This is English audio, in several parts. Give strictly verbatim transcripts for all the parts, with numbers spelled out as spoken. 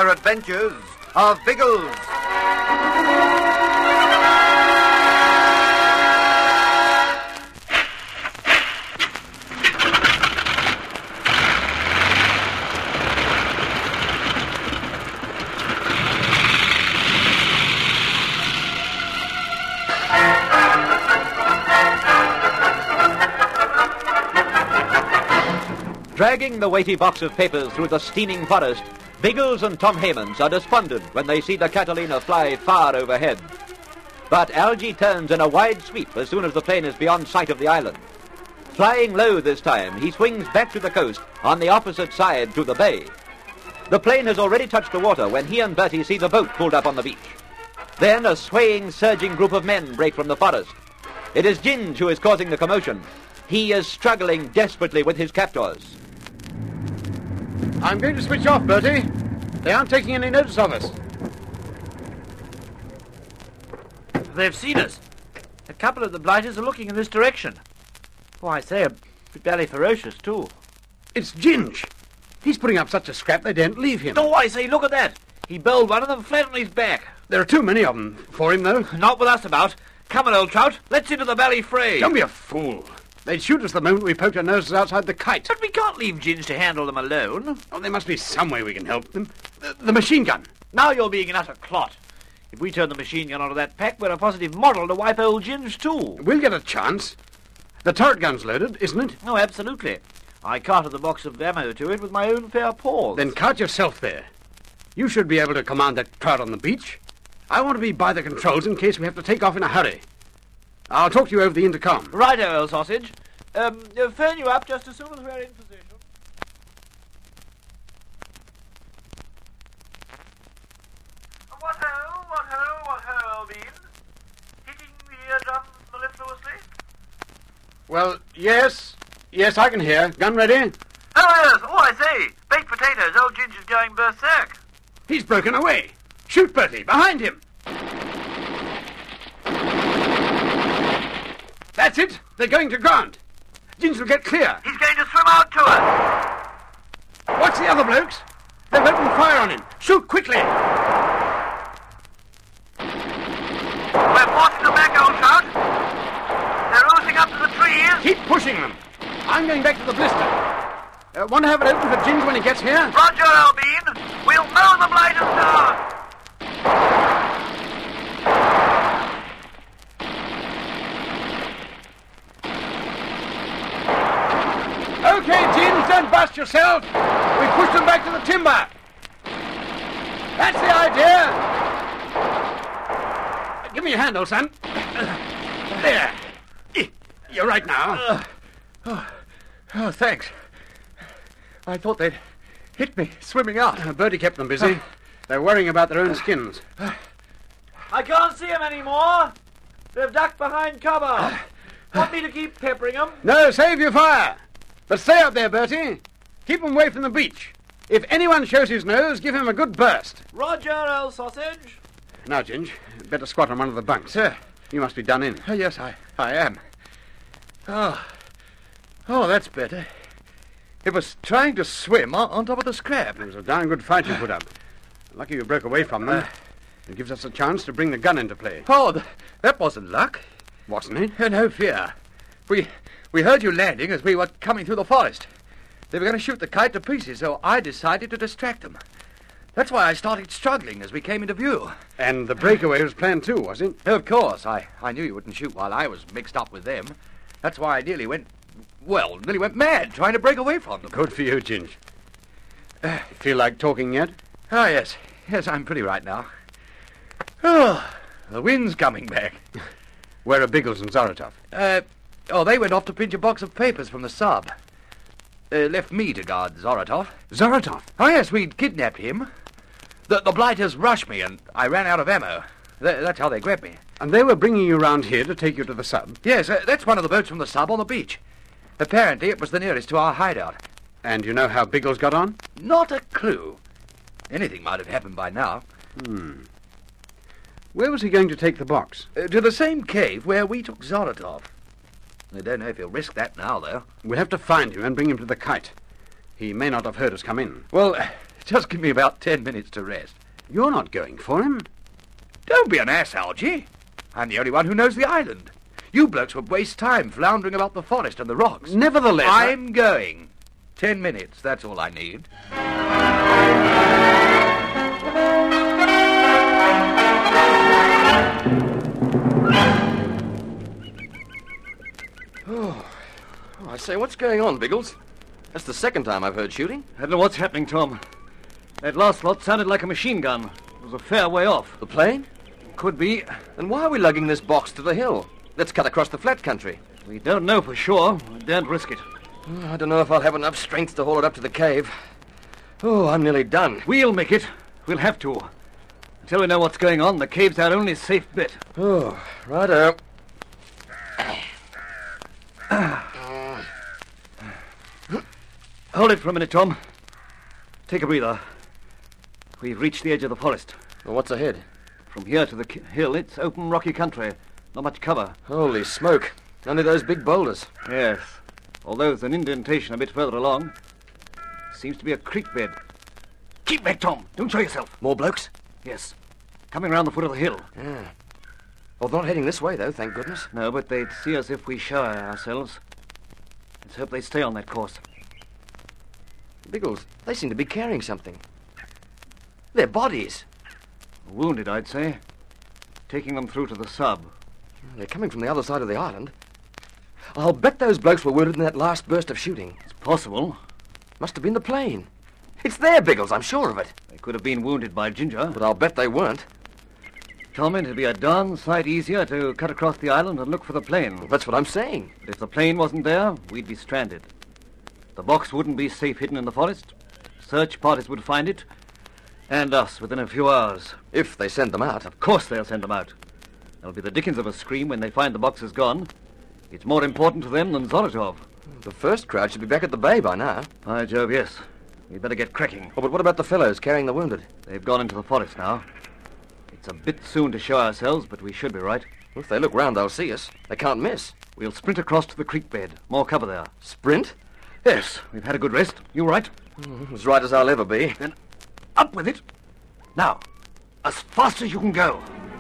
underwater adventures of Biggles. Dragging the weighty box of papers through the steaming forest, Biggles and Tom Hammonds are despondent when they see the Catalina fly far overhead. But Algy turns in a wide sweep as soon as the plane is beyond sight of the island. Flying low this time, he swings back to the coast on the opposite side to the bay. The plane has already touched the water when he and Bertie see the boat pulled up on the beach. Then a swaying, surging group of men break from the forest. It is Ginge who is causing the commotion. He is struggling desperately with his captors. I'm going to switch off, Bertie. They aren't taking any notice of us. They've seen us. A couple of the blighters are looking in this direction. Oh, I say, a bit barely ferocious, too. It's Ginge. He's putting up such a scrap they daren't leave him. Oh, I say, look at that. He bowled one of them flat on his back. There are too many of them for him, though. Not with us about. Come on, old trout. Let's into the valley fray. Don't be a fool. They'd shoot us the moment we poked our noses outside the kite. But we can't leave Ginge to handle them alone. Oh, there must be some way we can help them. The, the machine gun. Now you're being an utter clot. If we turn the machine gun onto that pack, we're a positive model to wipe old Ginge, too. We'll get a chance. The turret gun's loaded, isn't it? Oh, absolutely. I carted the box of ammo to it with my own fair paws. Then cart yourself there. You should be able to command that crowd on the beach. I want to be by the controls in case we have to take off in a hurry. I'll talk to you over the intercom. Righto, old sausage. Um, uh, phone you up just as soon as we're in position. What ho, what ho, what ho, Bean? Hitting the eardrums mellifluously? Well, yes. Yes, I can hear. Gun ready? Oh, yes. Oh, I say. Baked potatoes. Old Ginge is going berserk. He's broken away. Shoot, Bertie. Behind him. That's it. They're going to ground. Ginge will get clear. He's going to swim out to us. Watch the other blokes. They've opened fire on him. Shoot quickly. We're forcing them back, old trout. They're oozing up to the trees. Keep pushing them. I'm going back to the blister. Uh, want to have it open for Ginge when he gets here? Roger, Albine. We'll mow the blighters down. Okay, Ginge, don't bust yourself. We pushed them back to the timber. That's the idea. Uh, give me your hand, old son. Uh, there. You're right now. Uh, oh, oh, thanks. I thought they'd hit me swimming out. Uh, Bertie kept them busy. They're worrying about their own skins. I can't see them anymore. They've ducked behind cover. Want me to keep peppering them? No, save your fire. But stay up there, Bertie. Keep them away from the beach. If anyone shows his nose, give him a good burst. Roger, old sausage. Now, Ginge, better squat on one of the bunks. Sir. You must be done in. Oh, yes, I, I am. Oh, oh, that's better. It was trying to swim on, on top of the scrap. It was a darn good fight you put up. Lucky you broke away from them. Uh, it gives us a chance to bring the gun into play. Oh, th- that wasn't luck. Wasn't it? Uh, no fear. We we heard you landing as we were coming through the forest. They were going to shoot the kite to pieces, so I decided to distract them. That's why I started struggling as we came into view. And the breakaway was planned too, was it? Of course. I, I knew you wouldn't shoot while I was mixed up with them. That's why I nearly went, well, nearly went mad trying to break away from them. Good for you, Ginge. Uh, feel like talking yet? Oh, yes. Yes, I'm pretty right now. Oh, the wind's coming back. Where are Biggles and Zoratov? Uh, oh, they went off to pinch a box of papers from the sub. Uh, left me to guard Zoratov. Zoratov? Oh, yes, we'd kidnapped him. The, the blighters rushed me, and I ran out of ammo. Th- that's how they grabbed me. And they were bringing you round here to take you to the sub? Yes, uh, that's one of the boats from the sub on the beach. Apparently, it was the nearest to our hideout. And you know how Biggles got on? Not a clue. Anything might have happened by now. Hmm. Where was he going to take the box? Uh, to the same cave where we took Zoratov. I don't know if he'll risk that now, though. We'll have to find him and bring him to the kite. He may not have heard us come in. Well, Just give me about ten minutes to rest. You're not going for him. Don't be an ass, Algy. I'm the only one who knows the island. You blokes would waste time floundering about the forest and the rocks. Nevertheless, I- I'm going. Ten minutes, that's all I need. Oh, I say, what's going on, Biggles? That's the second time I've heard shooting. I don't know what's happening, Tom. That last lot sounded like a machine gun. It was a fair way off. The plane? Could be. Then why are we lugging this box to the hill? Let's cut across the flat country. We don't know for sure. We daren't risk it. Oh, I don't know if I'll have enough strength to haul it up to the cave. Oh, I'm nearly done. We'll make it. We'll have to. Until we know what's going on, the cave's our only safe bit. Oh, righto. Hold it for a minute, Tom. Take a breather. We've reached the edge of the forest. Well, what's ahead? From here to the ki- hill, it's open, rocky country. Not much cover. Holy smoke. Only those big boulders. Yes. Although there's an indentation a bit further along. Seems to be a creek bed. Keep back, Tom. Don't show yourself. More blokes? Yes. Coming round the foot of the hill. Yeah. Well, they're not heading this way, though, thank goodness. No, but they'd see us if we show ourselves. Let's hope they stay on that course. Biggles, they seem to be carrying something. Their bodies. Wounded, I'd say. Taking them through to the sub. They're coming from the other side of the island. I'll bet those blokes were wounded in that last burst of shooting. It's possible. Must have been the plane. It's there, Biggles, I'm sure of it. They could have been wounded by Ginger. But I'll bet they weren't. Tom, it'd be a darn sight easier to cut across the island and look for the plane. Well, that's what I'm saying. But if the plane wasn't there, we'd be stranded. The box wouldn't be safe hidden in the forest. Search parties would find it. And us within a few hours. If they send them out. Of course they'll send them out. There'll be the dickens of a scream when they find the box is gone. It's more important to them than Zolotov. The first crowd should be back at the bay by now. By Jove, yes. We'd better get cracking. Oh, but what about the fellows carrying the wounded? They've gone into the forest now. It's a bit soon to show ourselves, but we should be right. Well, if they look round, they'll see us. They can't miss. We'll sprint across to the creek bed. More cover there. Sprint? Yes, we've had a good rest. You right? Mm, as right as I'll ever be. Then up with it. Now, as fast as you can go.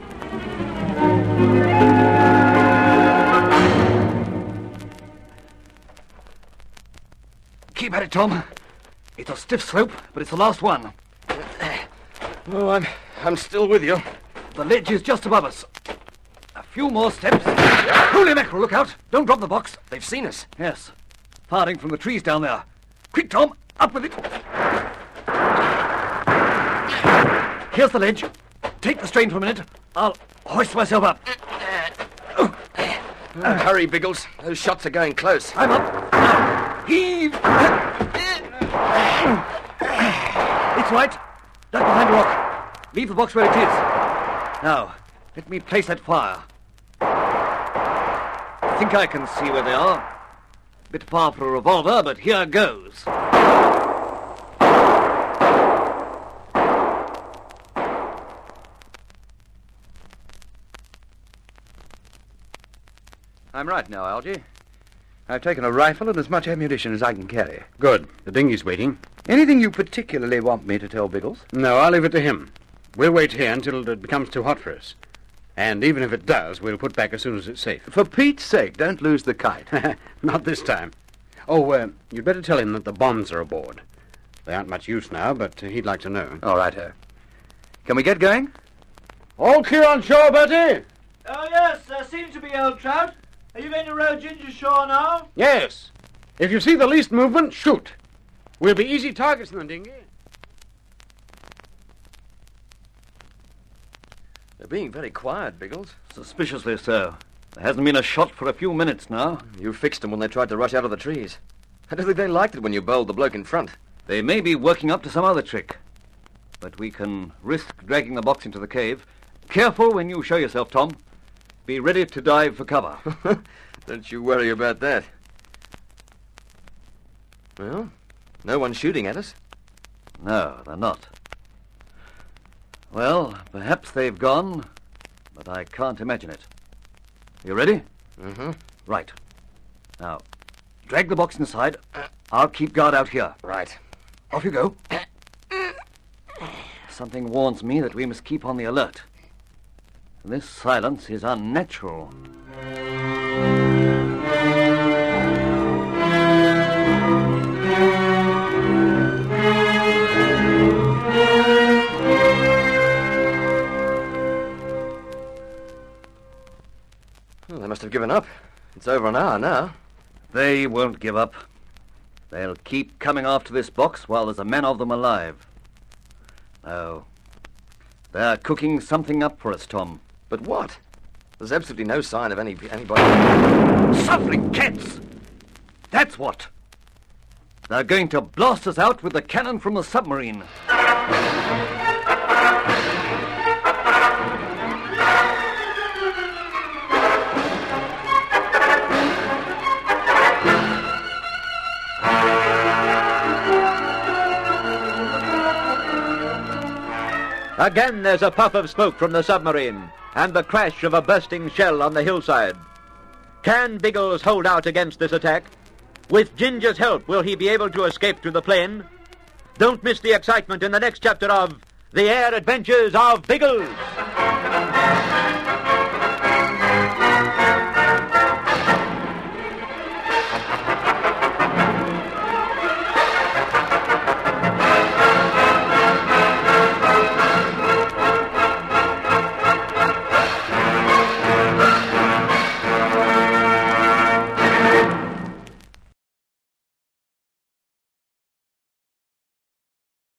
Keep at it, Tom. It's a stiff slope, but it's the last one. Oh, I'm, I'm still with you. The ledge is just above us. A few more steps. Holy mackerel, look out. Don't drop the box. They've seen us. Yes. Firing from the trees down there. Quick, Tom. Up with it. Here's the ledge. Take the strain for a minute. I'll hoist myself up. Oh, hurry, Biggles. Those shots are going close. I'm up. Now, heave. It's right. Duck behind a rock. Leave the box where it is. Now, let me place that fire. I think I can see where they are. Bit far for a revolver, but here goes. I'm right now, Algy. I've taken a rifle and as much ammunition as I can carry. Good. The dinghy's waiting. Anything you particularly want me to tell Biggles? No, I'll leave it to him. We'll wait here until it becomes too hot for us. And even if it does, we'll put back as soon as it's safe. For Pete's sake, don't lose the kite. Not this time. Oh, uh, you'd better tell him that the bombs are aboard. They aren't much use now, but uh, he'd like to know. All right, her. Can we get going? All clear on shore, Bertie? Oh, yes, there seems to be, old Trout. Are you going to row Ginger shore now? Yes. If you see the least movement, shoot. We'll be easy targets in the dinghy. They're being very quiet, Biggles. Suspiciously so. There hasn't been a shot for a few minutes now. You fixed them when they tried to rush out of the trees. I don't think they liked it when you bowled the bloke in front. They may be working up to some other trick. But we can risk dragging the box into the cave. Careful when you show yourself, Tom. Be ready to dive for cover. Don't you worry about that. Well, no one's shooting at us. No, they're not. Well, perhaps they've gone, but I can't imagine it. You ready? Mm-hmm. Right. Now, drag the box inside. I'll keep guard out here. Right. Off you go. something warns me that we must keep on the alert. This silence is unnatural. Well, they must have given up. It's over an hour now. They won't give up. They'll keep coming after this box while there's a man of them alive. No. They're cooking something up for us, Tom. But what? There's absolutely no sign of any anybody... Suffering cats! That's what! They're going to blast us out with the cannon from the submarine. Again there's a puff of smoke from the submarine, and the crash of a bursting shell on the hillside. Can Biggles hold out against this attack? With Ginger's help, will he be able to escape to the plane? Don't miss the excitement in the next chapter of The Air Adventures of Biggles!